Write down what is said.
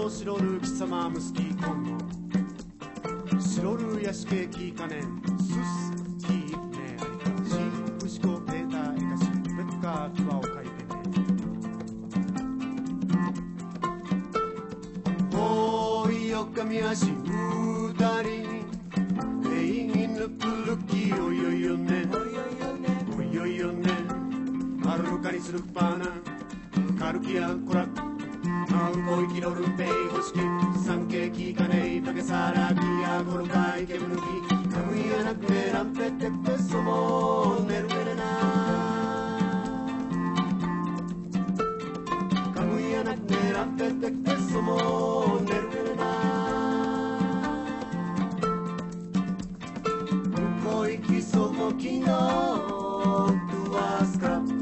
の白る貴様ムスキーコンの白るやしけきかねんすすきねありかしうしこペーターエカシベッカーフワを書いてねおいよかみ足うたりえいぬぷるきおよよねおよよねあるかにするパーナカルキやコラマウコイキロルペイホシキ三景キカネイパケサラキヤゴルカイケムヌキカムイヤナクネランペテペソモネルメレナカムイヤナクネランペテペソモネルメレナ向こう行きその木のドゥアスカ